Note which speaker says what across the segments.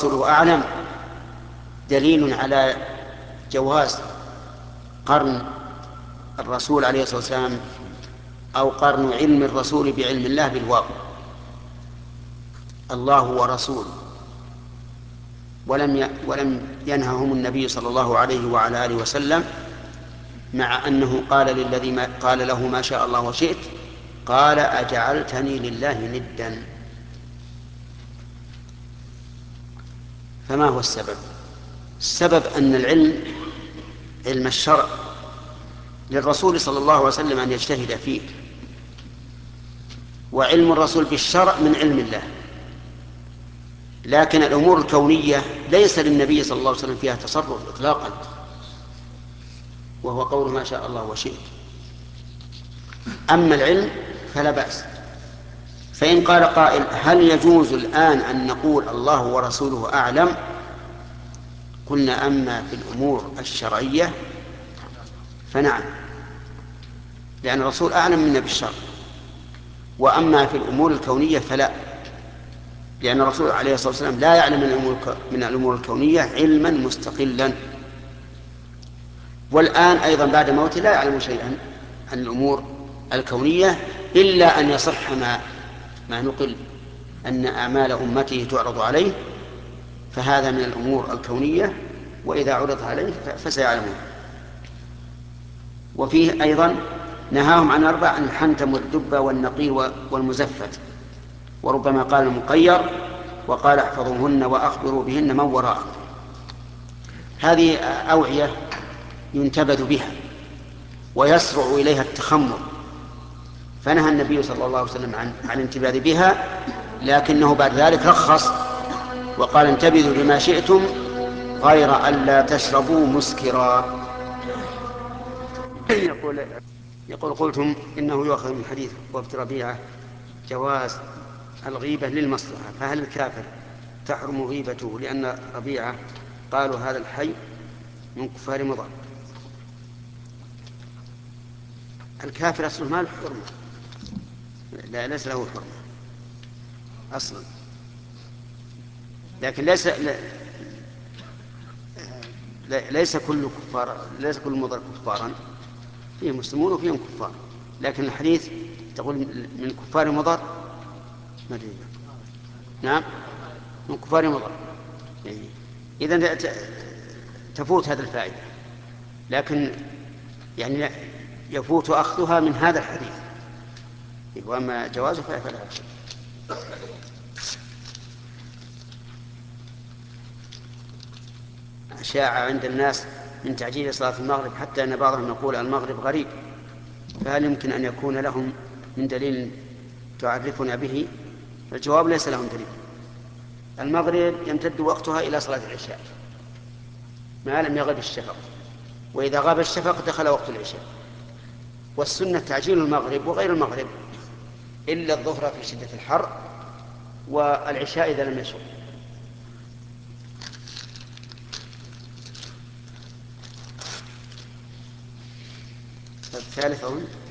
Speaker 1: ورسوله أعلم دليل على جواز قرن الرسول عليه الصلاة والسلام أو قرن علم الرسول بعلم الله بالواو، الله ورسوله، ولم ينههم النبي صلى الله عليه وعلى آله وسلم، مع أنه قال للذي قال له ما شاء الله وشئت، قال أجعلتني لله ندا. فما هو السبب؟ السبب أن العلم، علم الشرع، للرسول صلى الله عليه وسلم أن يجتهد فيه، وعلم الرسول بالشرع من علم الله. لكن الأمور الكونية ليس للنبي صلى الله عليه وسلم فيها تصرف إطلاقا، وهو قول ما شاء الله وشئت. أما العلم فلا بأس. فإن قال قائل هل يجوز الآن أن نقول الله ورسوله أعلم؟ قلنا أما في الأمور الشرعية فنعم، لأن الرسول أعلم منا بالشرع. وأما في الأمور الكونية فلا، لأن الرسول عليه الصلاة والسلام لا يعلم من الأمور الكونية علما مستقلا، والآن أيضا بعد موته لا يعلم شيئا عن الأمور الكونية، إلا أن يصح ما نقل أن أعمال أمته تعرض عليه، فهذا من الأمور الكونية، وإذا عرض عليه فسيعلمون. وفيه أيضا نهاهم عن أربع: عن الحنتم والدب والنقير والمزفت، وربما قال المقير، وقال احفظوهن وأخبروا بهن من وراءكم. هذه أوعية ينتبذ بها ويسرع إليها التخمر، فنهى النبي صلى الله عليه وسلم عن الانتباذ بها، لكنه بعد ذلك رخص وقال انتبذوا لما شئتم غير أن لا تشربوا مسكرا. يقول قلتم إنه يؤخذ من حديث وفد ربيعة جواز الغيبة للمصلحة، فهل الكافر تحرم غيبته لأن ربيعة قالوا هذا الحي من كفار مضر؟ الكافر أصله ما له حرمة، لا ليس له حرمة أصلا، لكن ليس كل كفار، ليس كل مضر كفارا، فيه مسلمون وفيهم كفار، لكن الحديث تقول من كفار مضر، نعم من كفار مضر، إذن تفوت هذه الفائدة، لكن يعني يفوت أخذها من هذا الحديث، وأما جوازه فلا يفوت. شاع عند الناس من تعجيل صلاة المغرب حتى أن بعضهم يقول المغرب غريب، فهل يمكن أن يكون لهم من دليل تعرفنا به؟ الجواب ليس لهم دليل. المغرب يمتد وقتها إلى صلاة العشاء ما لم يغب الشفق، وإذا غاب الشفق دخل وقت العشاء، والسنة تعجيل المغرب وغير المغرب إلا الظهر في شدة الحر، والعشاء إذا لم يشق. الثالث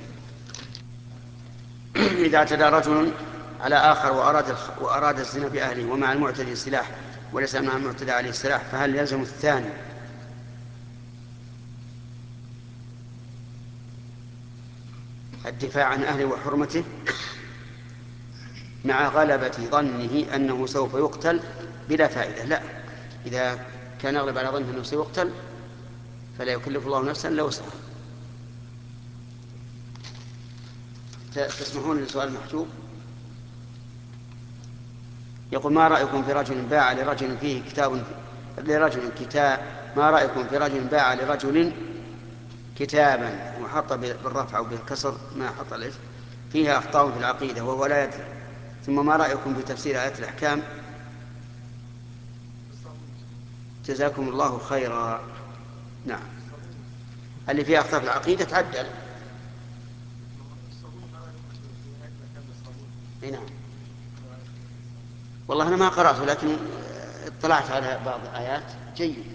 Speaker 1: إذا اعتدى رجل على آخر وأراد الزنا بأهله ومع المعتدي سلاح وليس مع المعتدى عليه السلاح، فهل يلزم الثاني الدفاع عن أهله وحرمته مع غلبة ظنه أنه سوف يقتل بلا فائدة؟ لا، إذا كان يغلب على ظنه أنه سيقتل فلا يكلف الله نفسا إلا وسعها. تسمحون لسؤال محجوب؟ يقول ما رأيكم في رجل باع لرجل فيه كتاب ما رأيكم في رجل باع لرجل كتابا وحط بالرفع أو بالكسر ما حط الاسم فيها أخطاء في العقيدة وهو لا يدري، ثم ما رأيكم في تفسير آيات الأحكام؟ جزاكم الله خيرا. نعم، اللي فيها أخطاء في العقيدة تعدل. نعم، والله أنا ما قرأته لكن اطلعت على بعض الآيات جيد.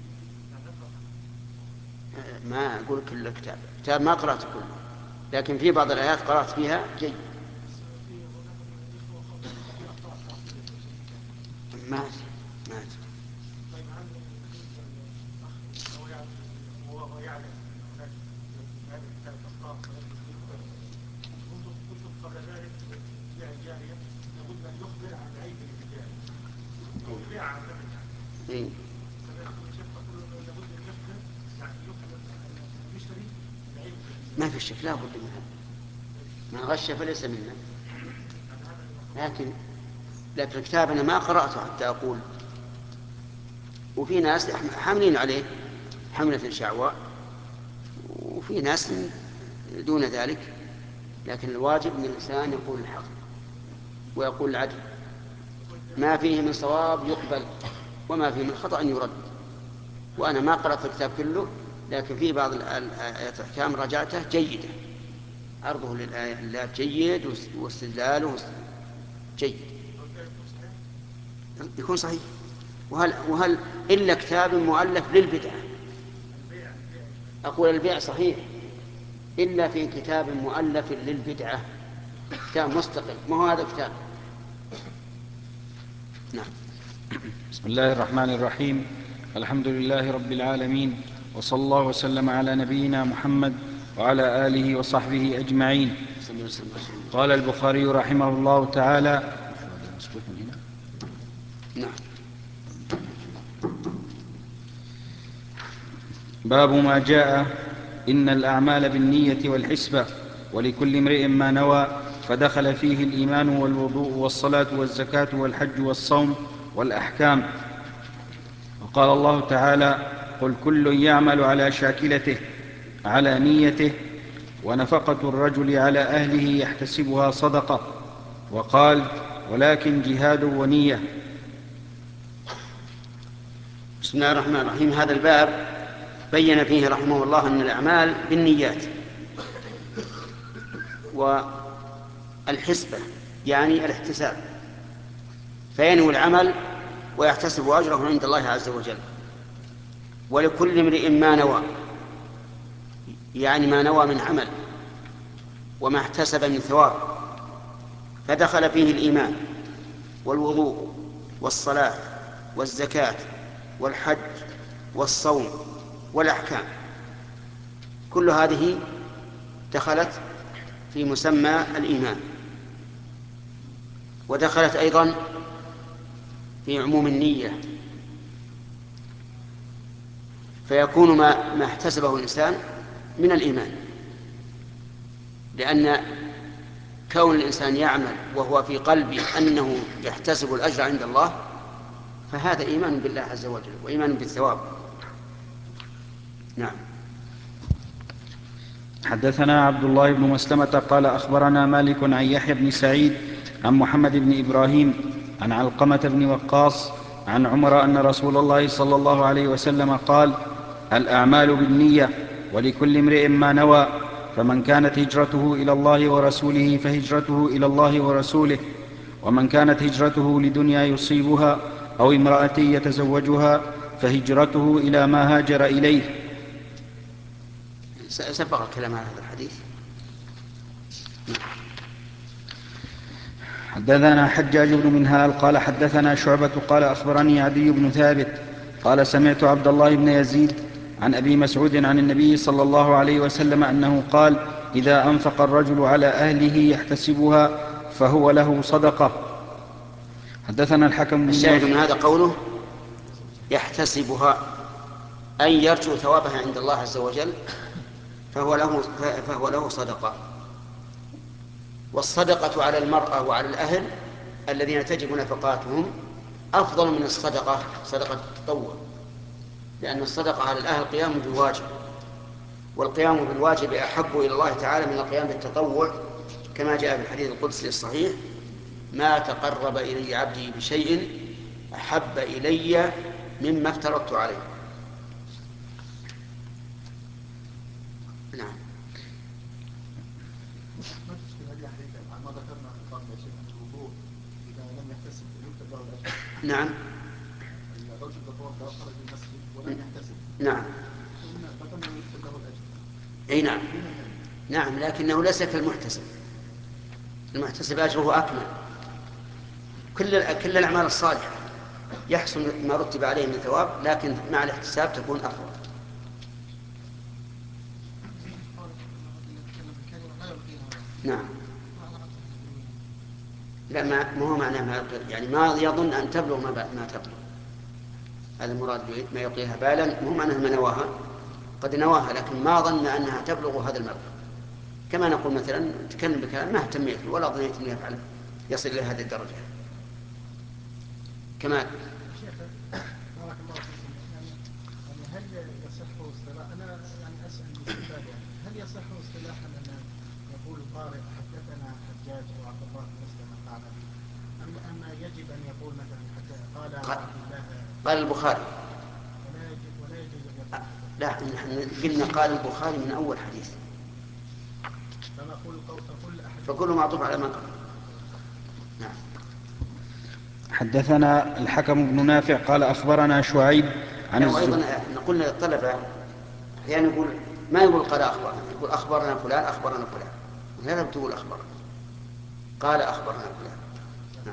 Speaker 1: ما أقول كل كتاب ما قرأت كله، لكن في بعض الآيات قرأت فيها جيد. ما مات.
Speaker 2: طيب هل يجوز الأخ وهو يعلم أن هناك في هذا الكتاب أخطاء ويجب أن يخبر؟ كنت قبل ذلك في بيع الجارية لابد أن يخبر عن العيب اللي في الجارية أو البيع عامة يعني. سمعت الشيخ تقول لابد أن يخبر، يعني يخبر المشتري العيب اللي في الجارية.
Speaker 1: ما في شك، لا بد منها. من غش فليس منا. لكن الكتاب أنا ما قرأته حتى أقول. وفي ناس حاملين عليه حملة شعواء، وفي ناس دون ذلك. لكن الواجب أن الإنسان يقول الحق ويقول العدل، ما فيه من صواب يقبل وما فيه من خطأ يرد. وأنا ما قرأت الكتاب كله، لكن في بعض الآيات الأحكام رجعته جيدة، عرضه للآيات جيد واستدلاله جيد، يكون صحيح. وهل إلا كتاب مؤلف للبدعة؟ أقول البيع صحيح إلا في كتاب مؤلف للبدعة، كتاب مستقل، ما هو هذا كتاب. نعم.
Speaker 3: بسم الله الرحمن الرحيم. الحمد لله رب العالمين، وصلى الله وسلم على نبينا محمد وعلى آله وصحبه أجمعين. قال البخاري رحمه الله تعالى:
Speaker 1: نعم.
Speaker 3: باب ما جاء إن الأعمال بالنية والحسبة ولكل امرئ ما نوى، فدخل فيه الإيمان والوضوء والصلاة والزكاة والحج والصوم والأحكام. وقال الله تعالى: قل كل يعمل على شاكلته على نيته، ونفقة الرجل على أهله يحتسبها صدقة. وقال: ولكن جهاد ونية.
Speaker 1: بسم الله الرحمن الرحيم. هذا الباب بين فيه رحمه الله أن الأعمال بالنيات، والحسبة يعني الاحتساب، فينوي العمل ويحتسب أجره عند الله عز وجل. ولكل امرئ ما نوى، يعني ما نوى من عمل وما احتسب من ثواب. فدخل فيه الإيمان والوضوء والصلاة والزكاة والحج والصوم والأحكام، كل هذه دخلت في مسمى الإيمان، ودخلت أيضا في عموم النية. فيكون ما احتسبه الإنسان من الإيمان، لأن كون الإنسان يعمل وهو في قلبه أنه يحتسب الأجر عند الله، فهذا إيمان بالله عز وجل وإيمان بالثواب. نعم.
Speaker 3: حدثنا عبد الله بن مسلمة قال: أخبرنا مالك عن يحيى بن سعيد عن محمد بن إبراهيم عن علقمة بن وقاص عن عمر أن رسول الله صلى الله عليه وسلم قال: الأعمال بالنية ولكل امرئ ما نوى، فمن كانت هجرته إلى الله ورسوله فهجرته إلى الله ورسوله، ومن كانت هجرته لدنيا يصيبها أو امرأة يتزوجها فهجرته إلى ما هاجر إليه.
Speaker 1: سبق الكلام على هذا الحديث.
Speaker 3: حدثنا حجاج بن منهال قال: حدثنا شعبة قال: أخبرني عدي بن ثابت قال: سمعت عبد الله بن يزيد عن أبي مسعود عن النبي صلى الله عليه وسلم أنه قال: إذا أنفق الرجل على أهله يحتسبها فهو له صدقة. حدثنا الحكم بن
Speaker 1: الشاهد من هذا قوله يحتسبها، أي يرجو ثوابها عند الله عز وجل، فهو له صدقة. والصدقة على المرأة وعلى الأهل الذين تجب نفقاتهم أفضل من الصدقة، صدقة التطوع، لأن الصدقة على الأهل قيام بالواجب، والقيام بالواجب أحب إلى الله تعالى من القيام بالتطوع، كما جاء في الحديث القدسي الصحيح: ما تقرب إلي عبدي بشيء أحب إلي مما افترضت عليه. نعم.
Speaker 2: ما تشكل هذه حديث عن ما ذكرنا قبل يا شيخ عن الوضوء إذا لم يحتسب يكتب له الأجر.
Speaker 1: نعم.
Speaker 2: الرجل إذا توضأ خرج من المسجد ولم يحتسب،
Speaker 1: نعم.
Speaker 2: ذكرنا يكتب له الأجر.
Speaker 1: أي نعم. نعم، لكنه ليس كالمحتسب. المحتسب أجره أكمل. كل الأعمال الصالحة يحصل ما رتب عليه من ثواب، لكن مع الاحتساب تكون أفضل. نعم. لا، ما هو معناه ما يلقي، يعني ما يظن أن تبلغ ما تبلغ، هذا المراد ما يلقيها بالا، مو معناه ما نواها، قد نواها لكن ما ظن أنها تبلغ هذا المبلغ. كما نقول مثلا تكلم بكلام ما اهتميت ولا ظنيت أنه يفعل يصل إلى هذه الدرجة. كمال.
Speaker 2: شيخ بارك الله فيكم، يعني هل يصح اصطلاح، أنا يعني أسأل باستفادة، يعني هل يصح اصطلاحا أن يقول قارئ حدثنا حجاج أو عبد الله بن مسلم قال، أما يجب أن يقول مثلا حتى قال عبد الله،
Speaker 1: قال البخاري،
Speaker 2: ولا يجوز أن يقول
Speaker 1: لا نحن قلنا قال البخاري من أول حديث، فكل معطوف على ما قال. نعم.
Speaker 3: حدثنا الحكم بن نافع قال أخبرنا شعيب عن
Speaker 1: وأيضا نقول للطلبة أحيانا يقول ما يقول قال أخبرنا، يقول أخبرنا فلان أخبرنا فلان، وهذا بتقول أخبرنا، قال أخبرنا فلان. نعم.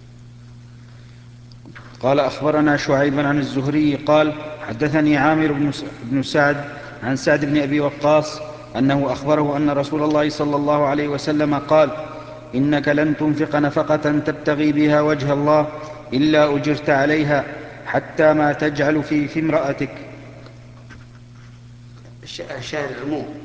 Speaker 3: قال أخبرنا شعيب عن الزهري قال حدثني عامر بن سعد عن سعد بن أبي وقاص أنه أخبره أن رسول الله صلى الله عليه وسلم قال إنك لن تنفق نفقة تبتغي بها وجه الله إلا أجرت عليها حتى ما تجعل في امرأتك.
Speaker 1: الشاهد العموم،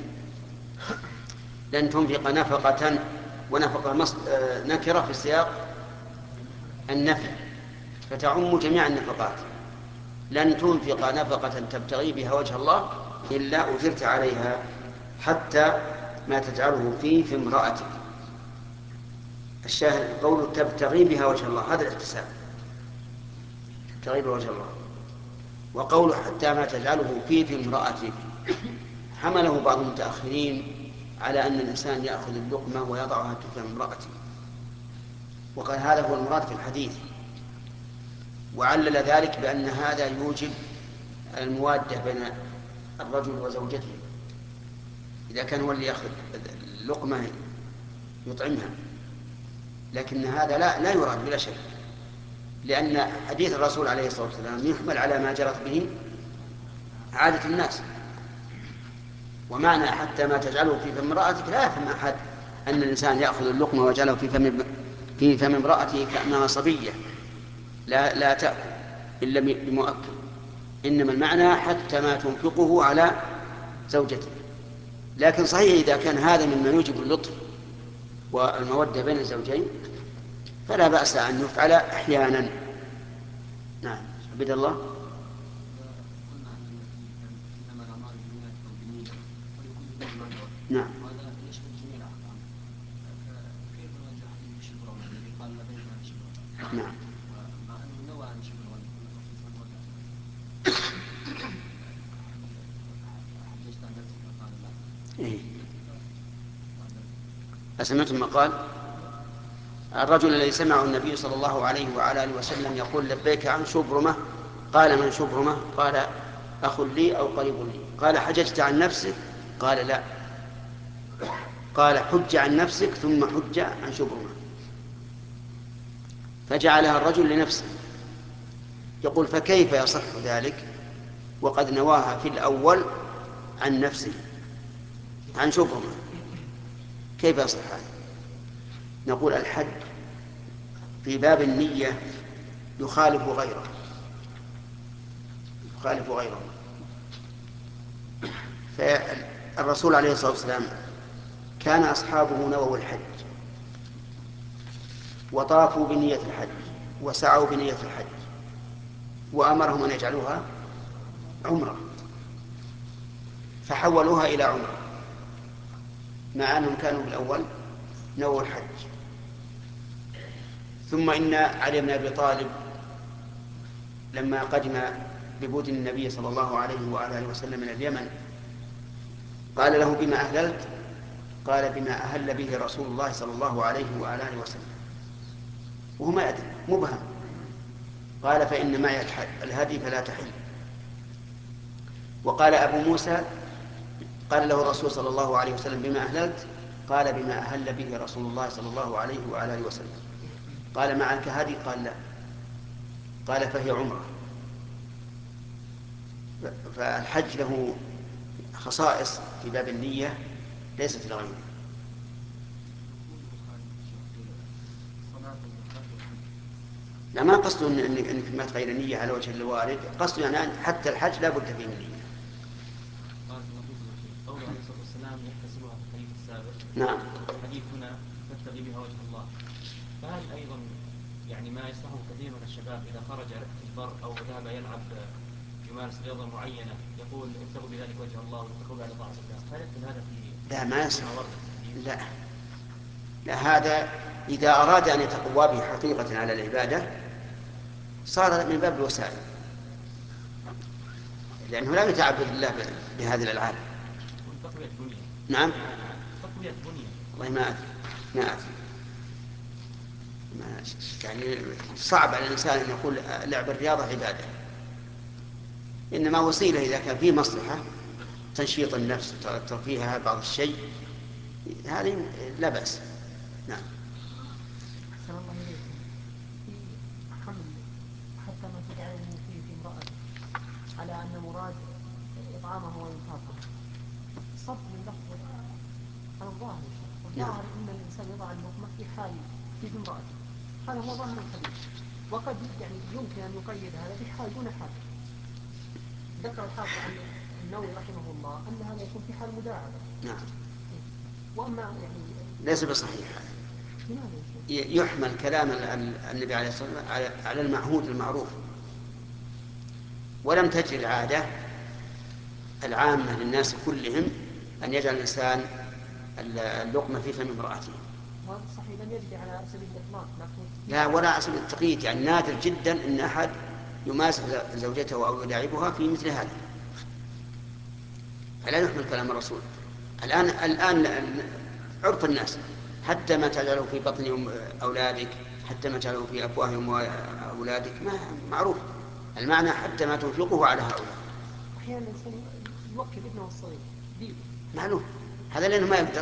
Speaker 1: لن تنفق نفقة، ونفقة نكرة في سياق النفي فتعم جميع النفقات. لن تنفق نفقة تبتغي بها وجه الله إلا أجرت عليها حتى ما تجعله في امرأتك. الشاهد قول تبتغي بها وجه الله، هذا الاحتساب، تبتغي بها وجه الله. وقول حتى ما تجعله في امرأتك حمله بعض المتأخرين على أن الإنسان يأخذ اللقمة ويضعها في امرأته، وقال هذا هو المراد في الحديث، وعلل ذلك بأن هذا يوجب الموادة بين الرجل وزوجته، إذا كان هو اللي يأخذ اللقمة يطعمها. لكن هذا لا يراد بلا شك، لأن حديث الرسول عليه الصلاة والسلام يحمل على ما جرت به عادة الناس. ومعنى حتى ما تجعله في فم امرأتك لا يفهم أحد أن الإنسان يأخذ اللقمة ويجعله في فم امرأته كأنها صبية لا تأكل إلا بمؤكل، إنما المعنى حتى ما تنفقه على زوجته. لكن صحيح إذا كان هذا مما يوجب اللطف والمودة بين الزوجين فلا بأس أن يفعل أحيانا. نعم. عبد الله. نعم. نعم. إيه. أسمعتم ما قال الرجل الذي سمعه النبي صلى الله عليه وعلى آله وسلم يقول لبيك عن شبرمة، قال من شبرمة؟ قال أخ لي أو قريب لي. قال حججت عن نفسك؟ قال لا. قال حج عن نفسك ثم حج عن شبرمة، فجعلها الرجل لنفسه. يقول فكيف يصح ذلك وقد نواها في الأول عن نفسه عن شبرمة؟ كيف يصح هذا؟ نقول الحج في باب النية يخالف غيره، فالرسول عليه الصلاة والسلام كان أصحابه نووا الحج وطافوا بنية الحج وسعوا بنية الحج وأمرهم أن يجعلوها عمرة، فحولوها إلى عمرة مع أنهم كانوا بالأول نووا الحج. ثم إن علي بن أبي طالب لما قدم ببدن النبي صلى الله عليه وآله وسلم من اليمن قال له بما أهللت؟ قال بما أهل به رسول الله صلى الله عليه وآله وسلم، وهو ما يدري مبهم. قال فإن معي الهدي فلا تحل. وقال أبو موسى قال له الرسول صلى الله عليه وسلم بما أهللت؟ قال بما أهل به رسول الله صلى الله عليه وآله وسلم. قال معك هدي؟ قال لا. قال فهي عمرة. فالحج له خصائص في باب النية ليست لغيره. لا، ما قصده انك ما تغير النية على وجه الوارد، قصده يعني حتى الحج لا بد فيه من نية.
Speaker 4: بارك الله فيكم يا شيخ. قوله عليه الصلاة والسلام يحتسبها في الحديث السابق.
Speaker 1: نعم.
Speaker 4: الحديث هنا تبتغي بها وجه الله. فهل أيضا يعني ما يصنعه كثير من الشباب إذا خرج في البر أو ذهب يلعب يمارس رياضة معينة يقول ابتغوا بذلك وجه الله واتقوا على طاعة الله، هل يدخل هذا في؟
Speaker 1: لا، ما يصح. لا، هذا إذا أراد أن يتقوى به حقيقة على العبادة صار من باب الوسائل، لأنه لا يتعبد الله بهذه الألعاب.
Speaker 4: تقوية البنية.
Speaker 1: نعم.
Speaker 4: تقوية البنية.
Speaker 1: والله ما أدري. يعني صعب على الإنسان أن يقول لعب الرياضة عبادة، إنما وسيلة إذا كان فيه مصلحة تنشيط النفس ترفيهها بعض الشيء، هذه لا بأس. نعم.
Speaker 5: أحسن الله إليكم. في حمل حتى ما تدعونه فيه في امرأته على أن مراد إطعامه وإنفاقه، صرف من لفظ على الظاهر. الظاهر أن الإنسان يضع اللقمة في حال في امرأته، هذا هو ظاهر الحديث. وقد يعني يمكن أن يقيد هذا بحال دون حال. ذكر الحافظ عن النووي رحمه الله أن هذا يكون في حال مداعبة.
Speaker 1: نعم.
Speaker 5: وأما يعني
Speaker 1: ليس بصحيح. يحمل كلام النبي عليه الصلاة والسلام على المعهود المعروف، ولم تجري العادة العامة للناس كلهم أن يجعل الإنسان اللقمة في فم امرأته.
Speaker 5: هذا صحيح، لم يجري على سبيل الإطلاق، لكن
Speaker 1: لا، ولا على سبيل التقييد. يعني نادر جدا أن أحد يماسك زوجته أو يلاعبها في مثل هذا، فلا يحمل كلام الرسول. الآن عرف الناس حتى ما تجعله في بطن أولادك، حتى ما تجعله في أفواههم أولادك، ما معروف المعنى، حتى ما تنفقه على هؤلاء.
Speaker 5: أحيانا الإنسان يوكل ابنه الصغير بيده،
Speaker 1: معلوم هذا لأنه ما يقدر.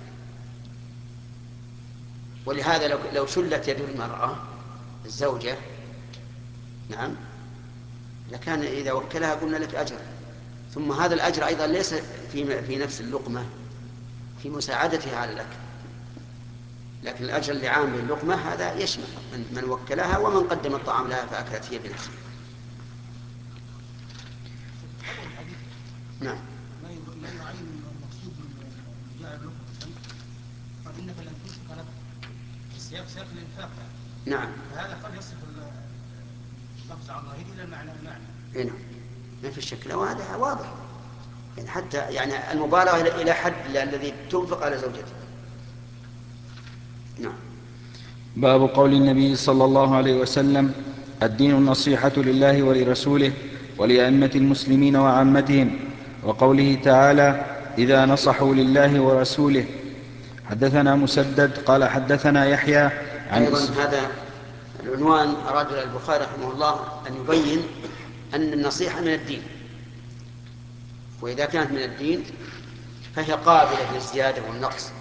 Speaker 1: ولهذا لو شلت يد المرأة الزوجة، نعم، لكان إذا وكلها قلنا لك أجر. ثم هذا الأجر أيضا ليس في نفس اللقمة، في مساعدتها على الأكل، لكن الأجر اللي عام باللقمة هذا يشمل من وكلها ومن قدم الطعام لها فأكلت هي بنفسها. نعم.
Speaker 2: لا يعين المقصود من جاء اللقمة، قال إنك لن تنفق نفقا، السياق سياق الإنفاق.
Speaker 1: نعم.
Speaker 2: فهذا قد يصف اللفظ عن ظاهره إلى المعنى.
Speaker 1: نعم، ما في شك، وهذا واضح. يعني حتى يعني المبالغة إلى حد الذي تنفق على زوجته. نعم.
Speaker 3: باب قول النبي صلى الله عليه وسلم: الدين النصيحة لله ولرسوله ولأئمة المسلمين وعامتهم، وقوله تعالى: إذا نصحوا لله ورسوله. حدثنا مسدد قال حدثنا يحيى عن
Speaker 1: أيضا هذا العنوان أراد البخاري رحمه الله أن يبين أن النصيحة من الدين، وإذا كانت من الدين فهي قابلة للزيادة والنقص.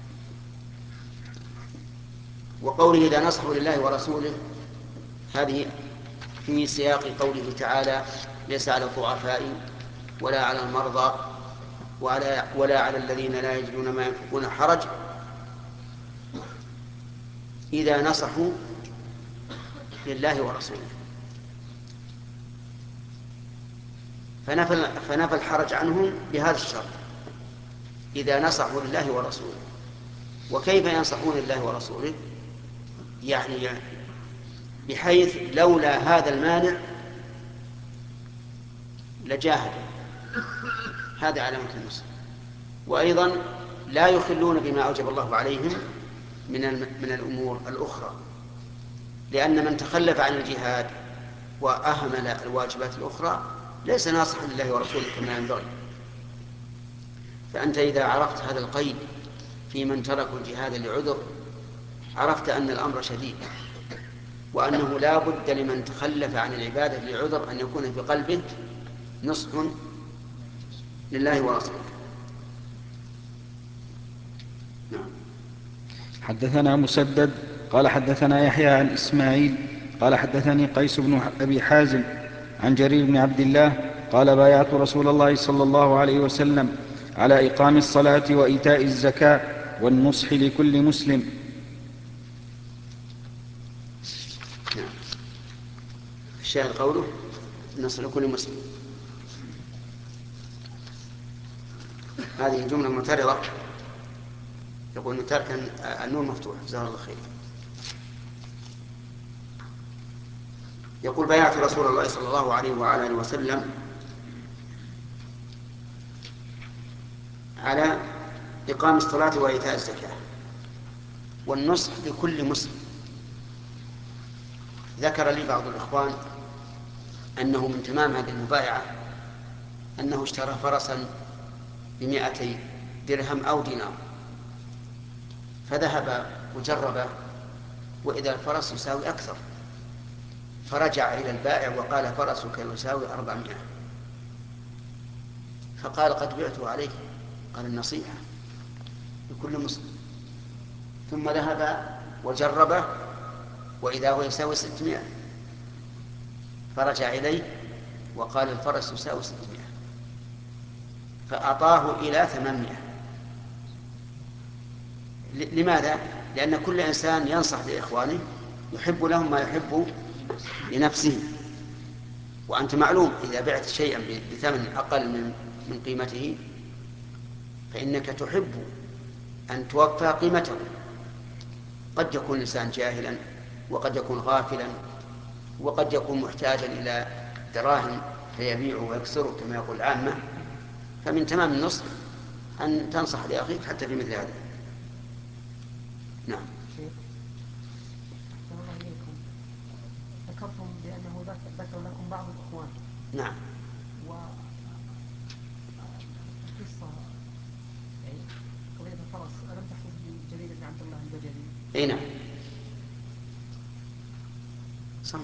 Speaker 1: وقوله إذا نصحوا لله ورسوله هذه في سياق قوله تعالى: ليس على الضعفاء ولا على المرضى ولا على الذين لا يجدون ما ينفقون حرج إذا نصحوا لله ورسوله. فنفى الحرج عنهم بهذا الشرط: إذا نصحوا لله ورسوله. وكيف ينصحون لله ورسوله؟ يعني بحيث لولا هذا المانع لجاهدوا، هذا علامة النصر. وأيضا لا يخلون بما أوجب الله عليهم من الأمور الأخرى، لأن من تخلف عن الجهاد وأهمل الواجبات الأخرى ليس ناصحا لله ورسوله كما ينبغي. فأنت إذا عرفت هذا القيد في من تركوا الجهاد لعذر عرفت أن الأمر شديد، وأنه لا بد لمن تخلف عن العبادة لعذر أن يكون في قلبه نصح لله ورسوله. نعم.
Speaker 3: حدثنا مسدد قال حدثنا يحيى عن إسماعيل قال حدثني قيس بن أبي حازم عن جرير بن عبد الله قال بايعت رسول الله صلى الله عليه وسلم على إقام الصلاة وإيتاء الزكاة والنصح لكل مسلم.
Speaker 1: الشاهد قوله النصح لكل مسلم، هذه جملة معترضة. يقول ترك النور مفتوح، جزاه الله خير. يقول بايعت رسول الله صلى الله عليه وعلى اله وسلم على إقام الصلاة وإيتاء الزكاة والنصح لكل مسلم. ذكر لي بعض الإخوان أنه من تمام هذه المبايعة أنه اشترى فرسا ب200 درهم أو دينار، فذهب وجربه وإذا الفرس يساوي أكثر، فرجع إلى البائع وقال فرسك يساوي 400، فقال قد بعته عليه. قال النصيحة لكل مسلم. ثم ذهب وجربه وإذا هو يساوي 600، فرجع إليه وقال الفرس يساوي 600، فأعطاه إلى 800. لماذا؟ لأن كل إنسان ينصح لإخوانه يحب لهم ما يحب لنفسه. وأنت معلوم إذا بعت شيئا بثمن أقل من قيمته فإنك تحب أن توفى قيمته. قد يكون الإنسان جاهلا، وقد يكون غافلا، وقد يكون محتاجا إلى دراهم فيبيعه ويكسره كما يقول العامة. فمن تمام النصح أن تنصح لأخيك حتى في مثل هذا. نعم.
Speaker 5: ذكرتم بأنه ذكر لكم بعض الإخوان.
Speaker 1: نعم.
Speaker 5: والقصة يعني قضية الفرس ألم تحدث بجرير بن عبد الله البجلي؟
Speaker 1: أي نعم صحيح.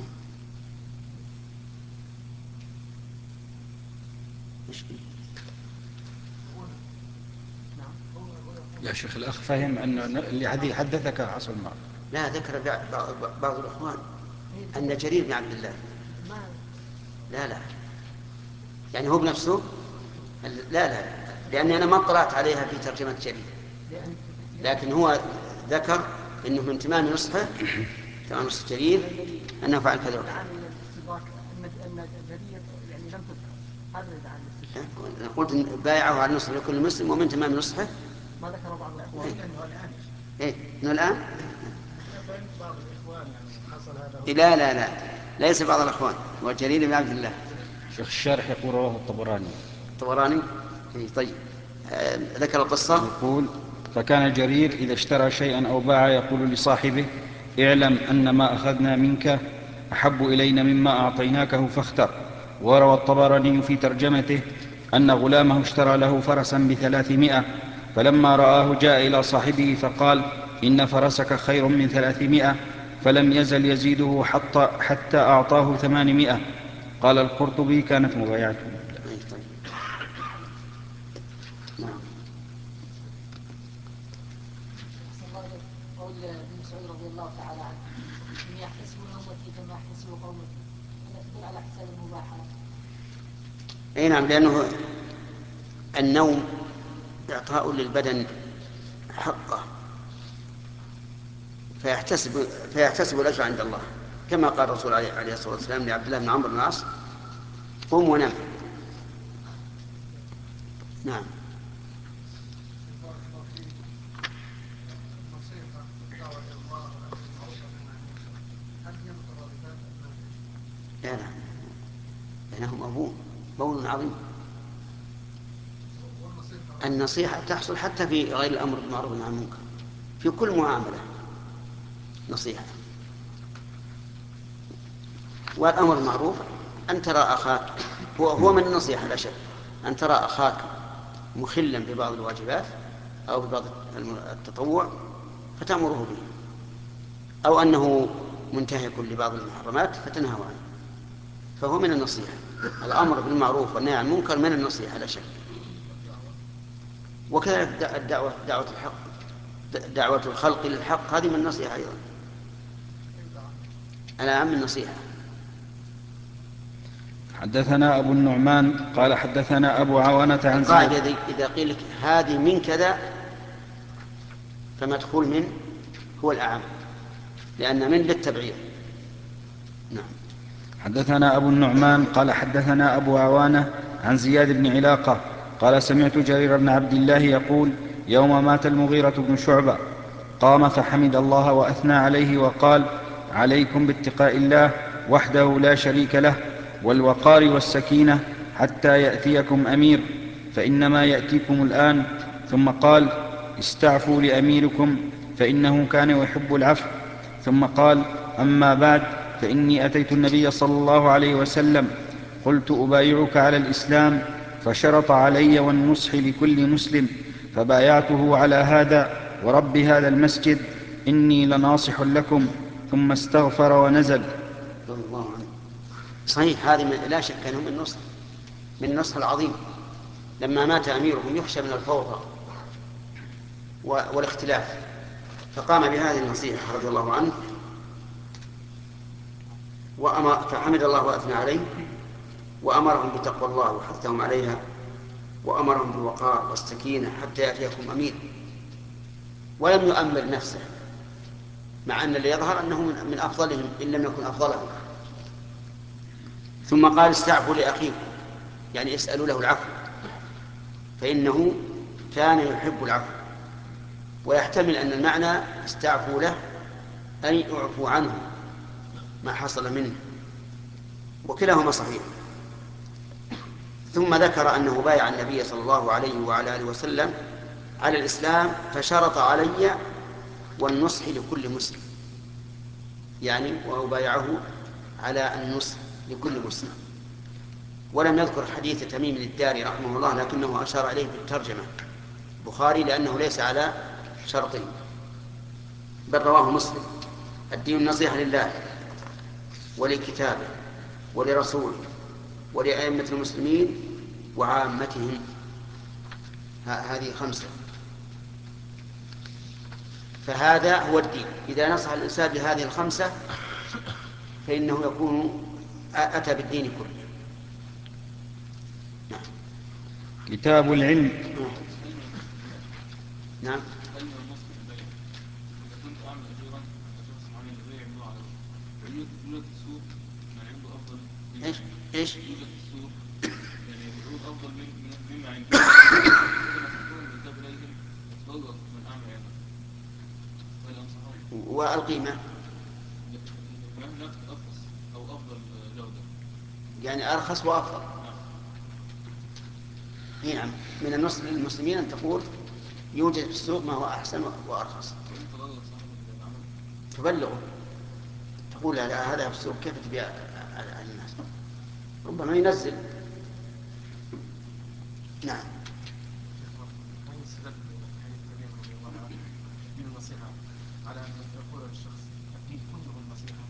Speaker 3: يا شيخ الأخ فهم أن اللي حدثك حصل معه.
Speaker 1: لا، ذكر بعض الإخوان أن جرير بن عبد الله. لا يعني هو بنفسه. لا لأني أنا ما اطلعت عليها في ترجمة جرير، لكن هو ذكر أنه من تمام نصحه، تمام نصح جرير أنه فعل كذا وكذا.
Speaker 5: أن جرير يعني لم تذكر هذا
Speaker 1: أنا قلت بايعه على النصح لكل مسلم ومن تمام نصحه
Speaker 5: ما ذكر بعض الإخوان.
Speaker 1: إنه الآن
Speaker 2: بعض الإخوان يعني حصل هذا.
Speaker 1: لا ليس بعض الأخوان، هو جرير بن عبد الله.
Speaker 3: شيخ الشارح يقول رواه الطبراني.
Speaker 1: طيب ذكر القصة.
Speaker 3: يقول فكان جرير إذا اشترى شيئا أو باع يقول لصاحبه اعلم أن ما أخذنا منك أحب إلينا مما أعطيناكه فاختر. وروى الطبراني في ترجمته أن غلامه اشترى له فرسا ب300، فلما رآه جاء إلى صاحبه فقال إن فرسك خير من 300، فلم يزل يزيده حتى أعطاه 800. قال القرطبي كانت مبايعته.
Speaker 1: طيب. نعم.
Speaker 5: قول ابن مسعود رضي الله تعالى عنه إن يحتسبون أمتي كما يحتسب قومتي، هذا تدل على حساب المباحات.
Speaker 1: أي نعم، لأنه النوم إعطاء للبدن حقه، فيحتسب الأجر عند الله، كما قال الرسول عليه الصلاة والسلام لعبد الله بن عمرو بن العاص قم ونم. نعم. لا بينهم بون عظيم. النصيحة تحصل حتى في غير الأمر بالمعروف والنهي عن المنكر، في كل معاملة نصيحة. والأمر بالمعروف أن ترى أخاك، هو من النصيحة لا شك، أن ترى أخاك مخلا ببعض الواجبات أو ببعض التطوع فتأمره به، أو أنه منتهك لبعض المحرمات فتنهى عنه، فهو من النصيحة. الأمر بالمعروف والنهي عن المنكر من النصيحة لا شك. وكذلك دعوة الحق، دعوة الخلق للحق هذه من النصيحة أيضا. على عام النصيحة.
Speaker 3: حدثنا أبو النعمان قال حدثنا أبو عوانة عن
Speaker 1: القاعدة إذا قيل لك هذه من كذا فمدخول من هو الأعم، لأن من للتبعير. نعم.
Speaker 3: حدثنا أبو النعمان قال حدثنا أبو عوانة عن زياد بن علاقة قال سمعت جرير بن عبد الله يقول يوم مات المغيرة بن شعبة قام فحمد الله وأثنى عليه وقال عليكم باتقاء الله وحده لا شريك له والوقار والسكينة حتى يأتيكم أمير فإنما يأتيكم الآن. ثم قال استعفوا لأميركم فإنه كان يحب العفو. ثم قال أما بعد فإني أتيت النبي صلى الله عليه وسلم قلت أبايعك على الإسلام فشرط علي والنصح لكل مسلم فبايعته على هذا ورب هذا المسجد إني لناصح لكم. ثم استغفر ونزل.
Speaker 1: الله عنه. صحيح، هذه لا شك أنه من النصح العظيم. لما مات أميرهم يخشى من الفوضى والاختلاف، فقام بهذه النصيحة رضي الله عنه فحمد الله وأثنى عليه وأمرهم بتقوى الله وحثهم عليها وأمرهم بالوقار والسكينة حتى يأتيكم أمير، ولم يؤمل نفسه، مع أن اللي يظهر أنه من أفضلهم إن لم يكن أفضلهم. ثم قال استعفوا لأخيكم، يعني اسألوا له العفو فإنه كان يحب العفو. ويحتمل أن المعنى استعفوا له أي اعفوا عنه ما حصل منه، وكلاهما صحيح. ثم ذكر أنه بايع النبي صلى الله عليه وعلى آله وسلم على الإسلام فشرط علي والنصح لكل مسلم، يعني وأبايعه على النصح لكل مسلم. ولم يذكر حديث تميم الداري رحمه الله، لكنه أشار إليه في الترجمة البخاري لأنه ليس على شرطه، بل رواه مسلم. الدين النصيحة لله ولكتابه ولرسوله ولأئمة المسلمين وعامتهم، هذه 5. فهذا هو الدين. إذا نصح الإنسان بهذه 5 فإنه يكون أتى بالدين كله. نعم.
Speaker 3: كتاب العلم.
Speaker 1: نعم. ايش
Speaker 6: يوجد في السوق يعني يقول افضل مما عندهم كده اليهم يتفوق من اعمى يعني ولا انصحهم
Speaker 1: والقيمة
Speaker 6: هناك ارخص او افضل جوده،
Speaker 1: يعني أرخص وأفضل. نعم. من النصح للمسلمين أن تقول يوجد في السوق ما هو أحسن وأرخص، تبلغه، تقول هذا في السوق كيف تبيع على الناس، ربما ينزل. نعم.
Speaker 2: هل استدل حديث تميم رضي الله عنه من النصيحة على أن يقول للشخص الدين كله النصيحة؟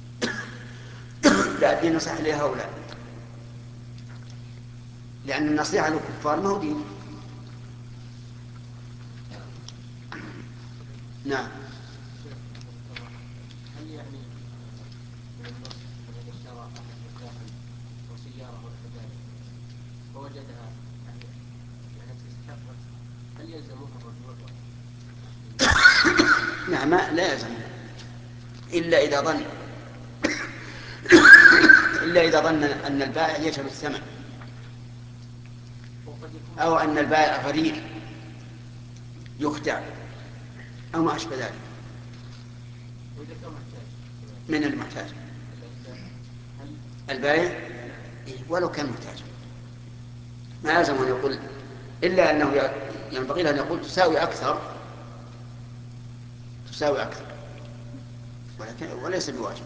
Speaker 1: لا، الدين نصيحة لهؤلاء، لأن النصيحة للكفار ما هو دين. نعم.
Speaker 5: هل يعني من النص الذي اشترى أحد مفتاحا وسيارة ونحو ذلك فوجدها يعني استحقت، هل يلزمها الرجوع؟
Speaker 1: نعم، لا يلزم إلا إذا ظن أن البائع يجهل الثمن، أو أن البائع غرير يخدع أو ما أشبه ذلك. من المحتاج البائع ولو كان محتاج ما يلزم أن يقول، إلا أنه ينبغي له أن يقول تساوي أكثر، وليس بواجب.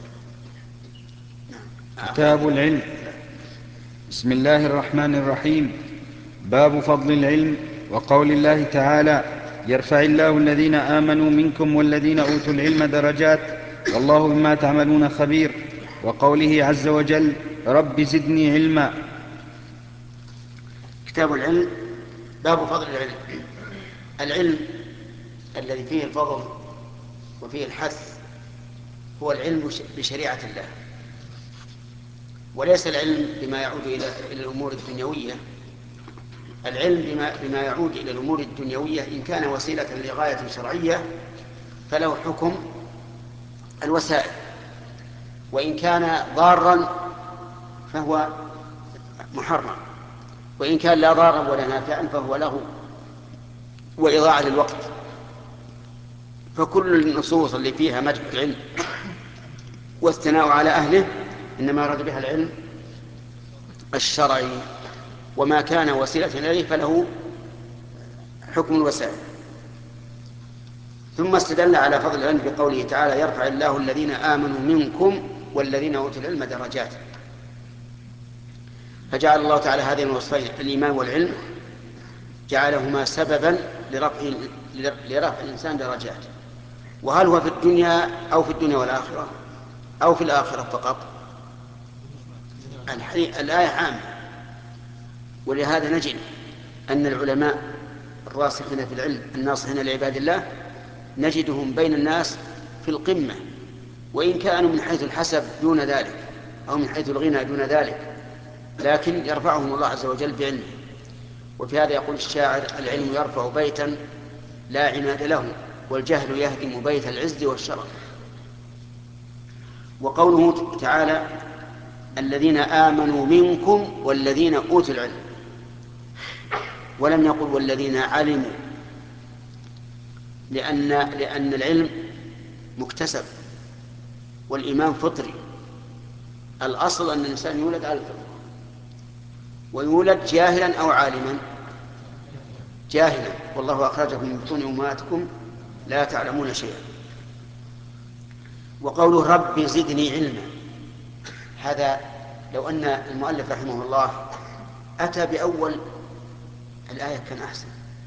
Speaker 3: كتاب العلم. بسم الله الرحمن الرحيم. باب فضل العلم وقول الله تعالى يرفع الله الذين آمنوا منكم والذين أوتوا العلم درجات والله بما تعملون خبير، وقوله عز وجل رب زدني علما.
Speaker 1: كتاب العلم. باب فضل العلم. العلم الذي فيه الفضل وفيه الحث هو العلم بشريعة الله، وليس العلم بما يعود إلى الأمور الدنيوية. العلم بما يعود إلى الأمور الدنيوية إن كان وسيلة لغاية شرعية فله حكم الوسائل، وإن كان ضارا فهو محرم، وإن كان لا ضارا ولا نافعا فهو لغو وإضاعة للوقت. فكل النصوص اللي فيها مدح العلم والثناء على أهله إنما يراد بها العلم الشرعي، وما كان وسيلة إليه فله حكم الوسائل. ثم استدل على فضل العلم بقوله تعالى: يرفع الله الذين آمنوا منكم والذين أوتوا العلم درجات. فجعل الله تعالى هذين الوصفين الإيمان والعلم جعلهما سببا لرفع الإنسان درجات. وهل هو في الدنيا أو في الدنيا والآخرة أو في الآخرة فقط؟ الآية عامة. ولهذا نجد أن العلماء الراسخين في العلم الناصحين لعباد الله نجدهم بين الناس في القمة، وإن كانوا من حيث الحسب دون ذلك أو من حيث الغنى دون ذلك، لكن يرفعهم الله عز وجل بعلمه. وفي هذا يقول الشاعر: العلم يرفع بيتا لا عماد له، والجهل يهدم بيت العز والشرف. وقوله تعالى: الذين آمنوا منكم والذين أوتوا العلم، ولم يقل والذين علموا، لأن العلم مكتسب والإيمان فطري. الأصل أن الإنسان يولد على الفطرة، ويولد جاهلا أو عالما. جاهلا، والله أخرجكم من بطون أمهاتكم لا تعلمون شيئا. وقوله رب زدني علما، هذا لو أن المؤلف رحمه الله أتى بأول الآية كان أحسن،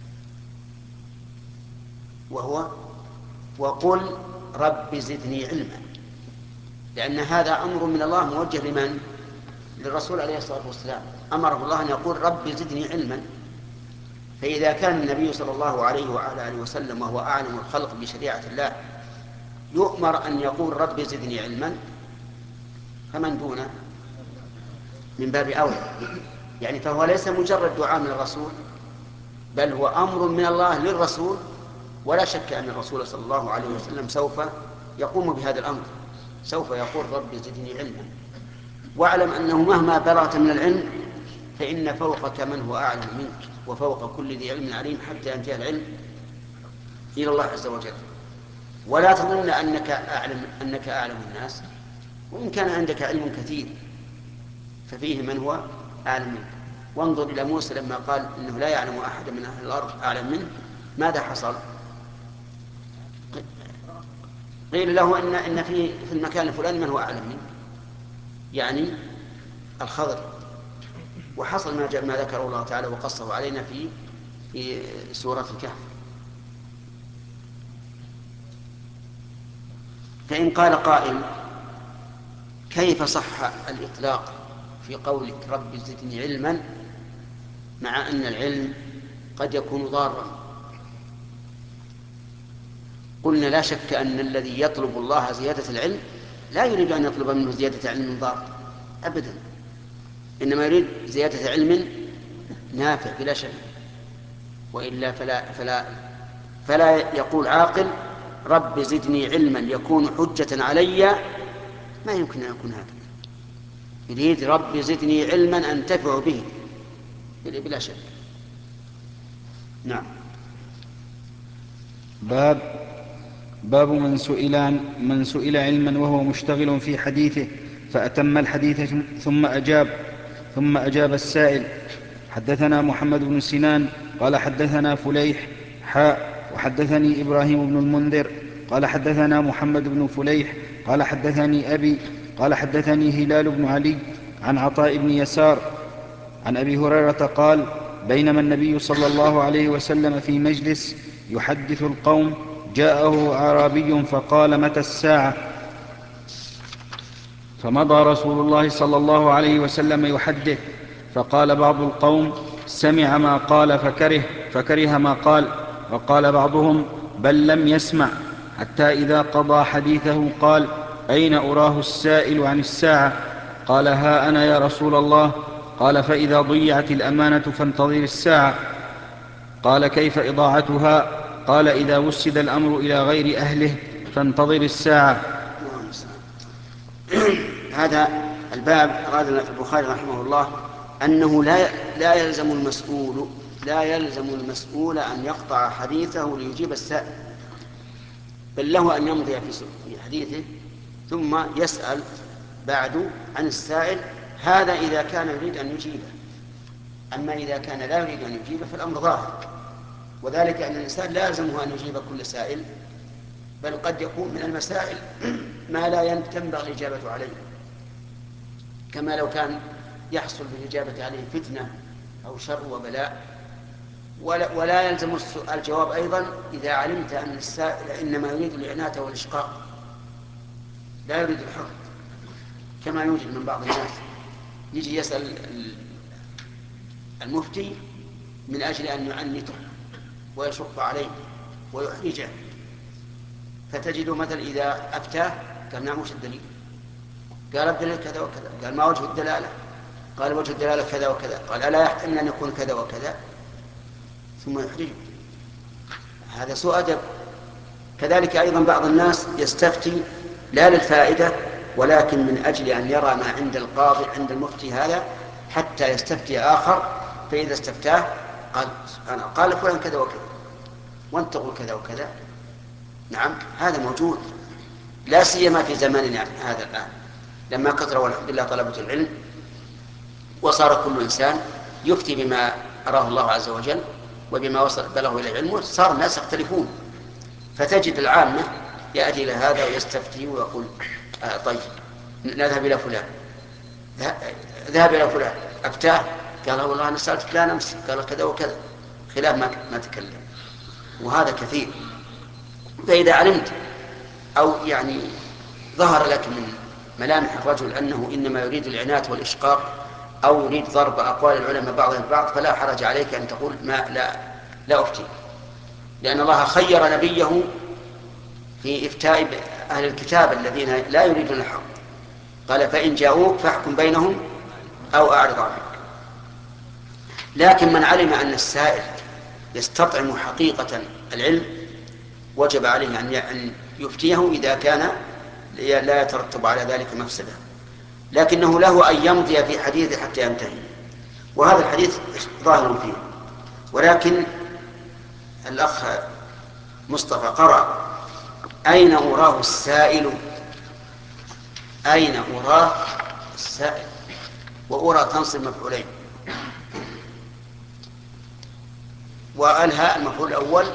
Speaker 1: وهو وقل رب زدني علما، لأن هذا أمر من الله موجه لمن؟ للرسول عليه الصلاة والسلام. أمره الله أن يقول رب زدني علما. فإذا كان النبي صلى الله عليه وعلى آله وسلم وهو أعلم الخلق بشريعة الله يؤمر أن يقول رب زدني علما، فمن دونه من باب أولى. يعني فهو ليس مجرد دعاء من الرسول، بل هو أمر من الله للرسول، ولا شك أن الرسول صلى الله عليه وسلم سوف يقوم بهذا الأمر، سوف يقول رب زدني علما. واعلم أنه مهما بلغت من العلم فإن فوقك من هو أعلم منك، وفوق كل ذي علم عليم، حتى ينتهي العلم إلى الله عز وجل. ولا تظن أنك أعلم الناس، وإن كان عندك علم كثير ففيه من هو أعلم منك. وانظر إلى موسى لما قال إنه لا يعلم أحد من أهل الأرض أعلم منه، ماذا حصل؟ قيل له إن في المكان الفلاني من هو أعلم منه، يعني الخضر. وحصل ما ذكره الله تعالى وقصه علينا في سورة الكهف. فإن قال قائل: كيف صح الإطلاق في قولك رب زدني علما مع أن العلم قد يكون ضارا؟ قلنا: لا شك أن الذي يطلب الله زيادة العلم لا يريد أن يطلب منه زيادة علم ضار أبدا، إنما يريد زيادة علم نافع بلا شك. وإلا فلا يقول عاقل رب زدني علما يكون حجة علي، ما يمكن أن يكون هذا. يريد رب زدني علما أنتفع به بلا شك. نعم.
Speaker 3: باب من سئل علما وهو مشتغل في حديثه فأتم الحديث ثم أجاب السائل. حدثنا محمد بن سنان قال حدثنا فليح وحدثني إبراهيم بن المنذر قال حدثنا محمد بن فليح قال حدثني أبي قال حدثني هلال بن علي عن عطاء بن يسار عن أبي هريرة قال: بينما النبي صلى الله عليه وسلم في مجلس يحدث القوم جاءه أعرابي فقال: متى الساعة؟ فمضى رسول الله صلى الله عليه وسلم يحدث، فقال بعض القوم: سمع ما قال فكره ما قال، وقال بعضهم: بل لم يسمع، حتى إذا قضى حديثه قال: أين أراه السائل عن الساعة؟ قال: ها أنا يا رسول الله. قال: فإذا ضيعت الأمانة فانتظر الساعة. قال: كيف إضاعتها؟ قال: إذا وسد الأمر إلى غير أهله فانتظر الساعة.
Speaker 1: هذا الباب أراد البخاري رحمه الله أنه لا يلزم المسؤول أن يقطع حديثه ليجيب السائل، بل له أن يمضي في حديثه ثم يسأل بعد عن السائل، هذا إذا كان يريد أن يجيبه. أما إذا كان لا يريد أن يجيبه فالأمر ظاهر، وذلك أن الإنسان لا يلزمه أن يجيب كل سائل، بل قد يكون من المسائل ما لا ينبغي الإجابة عليه، كما لو كان يحصل بالإجابة عليه فتنة أو شر وبلاء. ولا يلزم الجواب أيضا إذا علمت أن السائل إنما يريد الإعنات والإشقاق، لا يريد الحق، كما يوجد من بعض الناس يجي يسأل المفتي من أجل أن يعنته ويشق عليه ويحرجه، فتجده مثلا إذا أفتاه قال: نعم، وش الدليل؟ قال: الدليل كذا وكذا. قال: ما وجه الدلالة؟ قال: وجه الدلالة كذا وكذا. قال: ألا يحتمل أن يكون كذا وكذا؟ ثم يحرجه. هذا سوء أدب. كذلك أيضا بعض الناس يستفتي لا للفائدة، ولكن من أجل أن يرى ما عند القاضي عند المفتي هذا حتى يستفتي آخر، فإذا استفتاه قال فلان كذا وكذا وانت تقول كذا وكذا. نعم، هذا موجود، لا سيما في زماننا هذا الآن، لما كثر والحمد لله طلبة العلم وصار كل إنسان يفتي بما أراه الله عز وجل وبما وصل بلغه إلى العلم، صار الناس يختلفون، فتجد العامة يأتي إلى هذا ويستفتي ويقول: طيب نذهب إلى فلان. ذهب إلى فلان أفتاه، قال: والله أنا سألت فلان أمس قال كذا وكذا، خلاف ما تكلم. وهذا كثير. فإذا علمت أو يعني ظهر لك من ملامح الرجل أنه إنما يريد العنات والإشقاق أو يريد ضرب أقوال العلماء بعضها البعض، فلا حرج عليك أن تقول: لا أفتي، لأن الله خير نبيه في إفتاء أهل الكتاب الذين لا يريدون الحق، قال: فإن جاءوك فاحكم بينهم أو أعرض عنهم. لكن من علم أن السائل يستطعم حقيقة العلم وجب عليه أن يفتيه إذا كان لا يترتب على ذلك مفسدة، لكنه له أن يمضي في حديثه حتى ينتهي، وهذا الحديث ظاهر فيه. ولكن الأخ مصطفى قرأ: أين أراه السائل؟ أين أراه السائل؟ وأرى تنصب مفعولين، وألها المفعول الأول،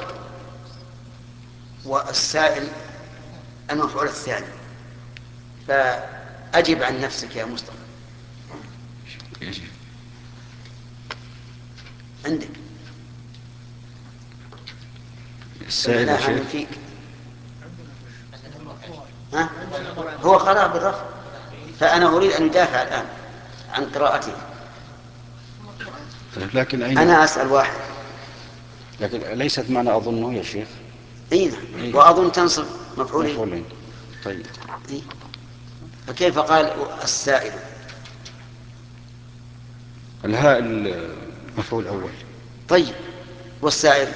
Speaker 1: والسائل المفعول الثاني. فأجب عن نفسك يا مصطفى. عندك
Speaker 3: السائل يا شيخ.
Speaker 1: فيك. ها؟ هو قرأ بالرفع، فأنا أريد أن أدافع الآن عن قراءته.
Speaker 3: لكن
Speaker 1: أنا أسأل واحد،
Speaker 3: لكن ليست معنى أظنه يا شيخ.
Speaker 1: أين وأظن تنصب مفعولين.
Speaker 3: طيب.
Speaker 1: فكيف قال السائل؟
Speaker 3: الهاء المفعول الأول.
Speaker 1: طيب، والسائل؟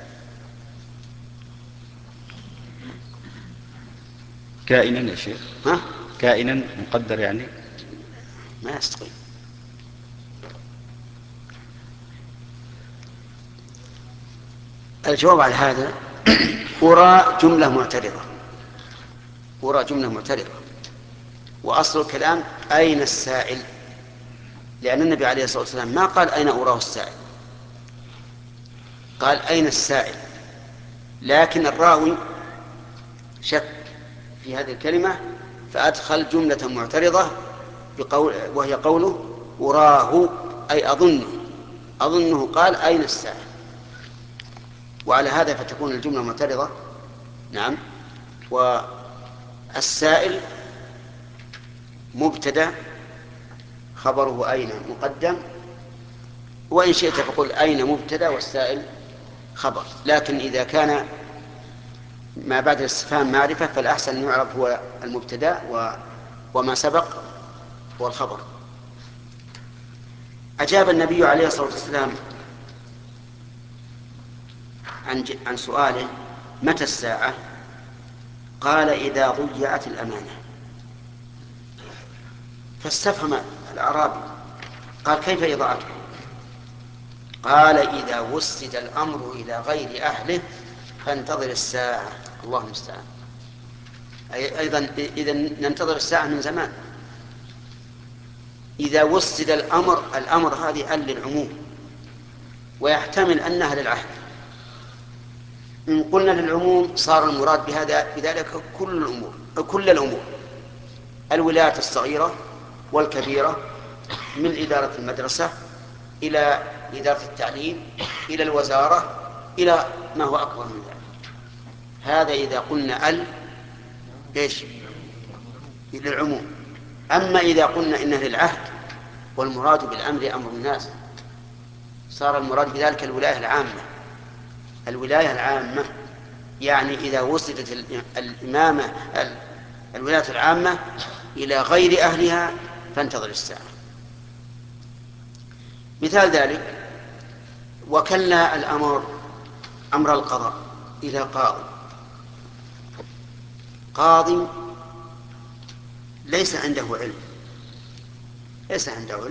Speaker 3: كائنا يا شيخ.
Speaker 1: ها؟
Speaker 3: كائنا مقدر يعني.
Speaker 1: ما يستقيم. الجواب على هذا: أرى جملة معترضة، وأصل الكلام أين السائل، لأن النبي عليه الصلاة والسلام ما قال أين أراه السائل، قال أين السائل. لكن الراوي شك في هذه الكلمة فأدخل جملة معترضة وهي قوله أراه، أي أظنه قال أين السائل، وعلى هذا فتكون الجملة معترضة. نعم. والسائل مبتدأ، خبره أين مقدم، وإن شئت فقل أين مبتدأ والسائل خبر. لكن إذا كان ما بعد الاستفهام معرفة، فالأحسن أن يعرف هو المبتدأ وما سبق هو الخبر. أجاب النبي عليه الصلاة والسلام عن سؤاله متى الساعة؟ قال إذا ضيعت الأمانة. فاستفهم الأعرابي قال كيف إضاعته؟ قال إذا وسد الأمر إلى غير أهله فانتظر الساعة. الله المستعان. أيضا إذا ننتظر الساعة من زمان. إذا وسد الأمر هذه للعموم، ويحتمل أنها للعهد. إن قلنا للعموم صار المراد بذلك كل الأمور، الولايات الصغيرة والكبيرة، من إدارة المدرسة إلى إدارة التعليم إلى الوزارة إلى ما هو أكبر من ذلك. هذا إذا قلنا إيش؟ للعموم. أما إذا قلنا إنه للعهد والمراد بالأمر أمر الناس، صار المراد بذلك الولاية العامة. الولاية العامة يعني إذا وصلت الولاية العامة إلى غير أهلها فانتظر الساعة. مثال ذلك وكلنا أمر القضاء إلى قاضي ليس عنده علم،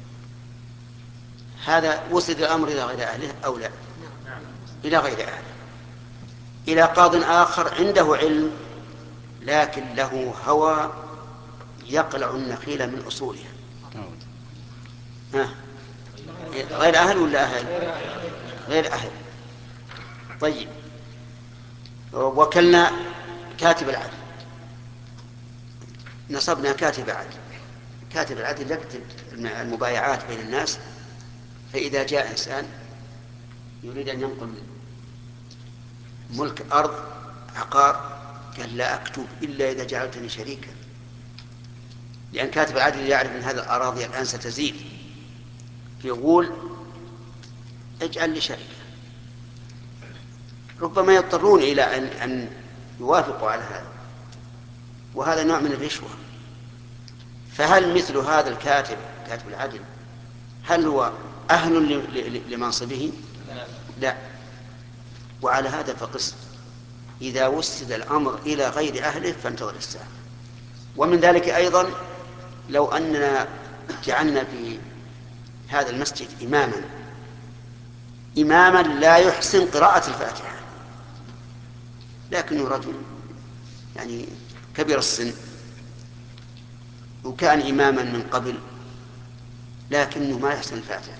Speaker 1: هذا وصل الأمر إلى غير أهله أو لا؟ إلى غير أهله. إلى قاض آخر عنده علم لكن له هوى يقلع النخيل من أصولها. غير أهل ولا أهل؟ غير أهل. طيب وكلنا كاتب العدل، نصبنا كاتب العدل يكتب المبايعات بين الناس. فإذا جاء إنسان يريد أن ينقل ملك أرض عقار قال لا أكتب إلا إذا جعلتني شريكا، لأن كاتب العدل يعرف أن هذه الأراضي الآن ستزيد، يقول اجعل لي شركة. ربما يضطرون إلى أن يوافقوا على هذا، وهذا نوع من الرشوة. فهل مثل هذا كاتب العدل هل هو أهل لمنصبه؟ لا. وعلى هذا فقس، إذا وسد الأمر إلى غير أهله فانتظر الساعة. ومن ذلك أيضا لو أننا جعلنا في هذا المسجد إماما لا يحسن قراءة الفاتحة، لكنه رجل يعني كبير السن وكان إماما من قبل لكنه ما يحسن الفاتحة،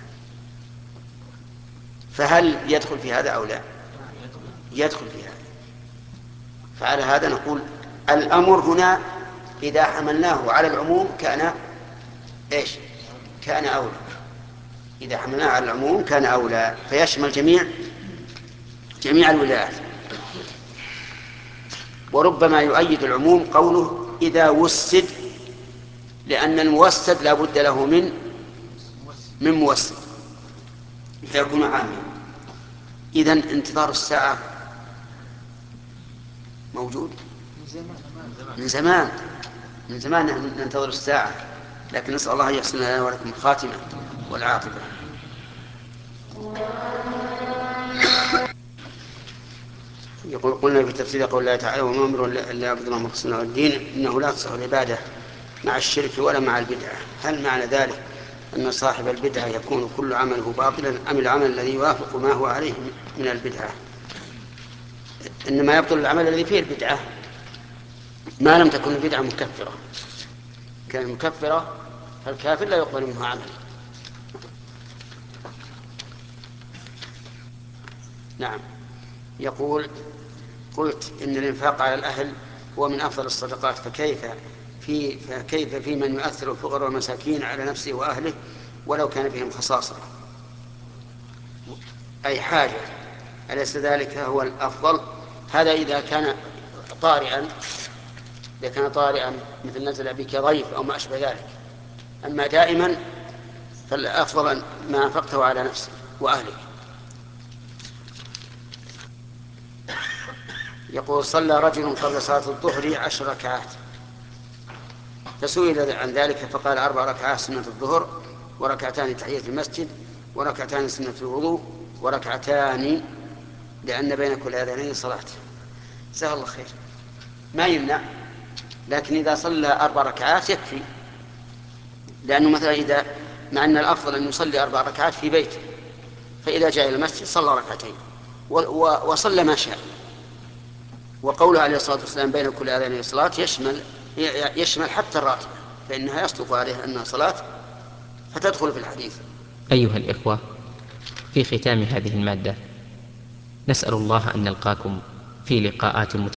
Speaker 1: فهل يدخل في هذا أو لا؟ يدخل في هذا. فعلى هذا نقول الأمر هنا إذا حملناه على العموم كان أولى. إذا حملناه على العموم كان أولى، فيشمل جميع الولايات. وربما يؤيد العموم قوله إذا وسد، لأن الموسد لا بد له من موسد فيكون عاما. إذن انتظار الساعة موجود من زمان ننتظر الساعة، لكن نسأل الله أن يحسن لنا ولكم الخاتمة والعاقبة. يقول قلنا في تفسير قول الله تعالى وما أمروا إلا يعبدوا الله مخلصين له الدين إنه لا تصح العبادة مع الشرك ولا مع البدعة. هل معنى ذلك أن صاحب البدعة يكون كل عمله باطلا أم العمل الذي يوافق ما هو عليه من البدعة؟ إنما يبطل العمل الذي فيه البدعة ما لم تكن البدعة مكفرة. كان مكفرة فالكافر لا يقبل منه عمل. نعم. يقول قلت إن الإنفاق على الأهل هو من أفضل الصدقات، فكيف في من يؤثر الفقراء والمساكين على نفسه وأهله ولو كان بهم خصاصة أي حاجة؟ أليس ذلك هو الأفضل؟ هذا إذا كان طارئا مثل نزل بك ضيف أو ما أشبه ذلك. أما دائما فالأفضل ما أنفقته على نفسك وأهلك. يقول صلى رجل قبل صلاة الظهر 10 ركعات، فسئل عن ذلك فقال 4 ركعات سنة الظهر، وركعتان تحية المسجد، وركعتان سنة الوضوء، وركعتان لأن بين كل أذانين صلاة. جزاه الله خير. ما يمنع، لكن إذا صلى 4 ركعات يكفي، لأنه مثلا إذا مع أن الأفضل أن يصلي 4 ركعات في بيته، فإذا جاء إلى المسجد صلى ركعتين وصلى ما شاء. وقوله عليه الصلاة والسلام بين كل أذان صلاة يشمل حتى الراتبة، فإنها يصدق عليها أنها صلاة فتدخل في الحديث.
Speaker 7: أيها الإخوة، في ختام هذه المادة نسأل الله أن نلقاكم في لقاءات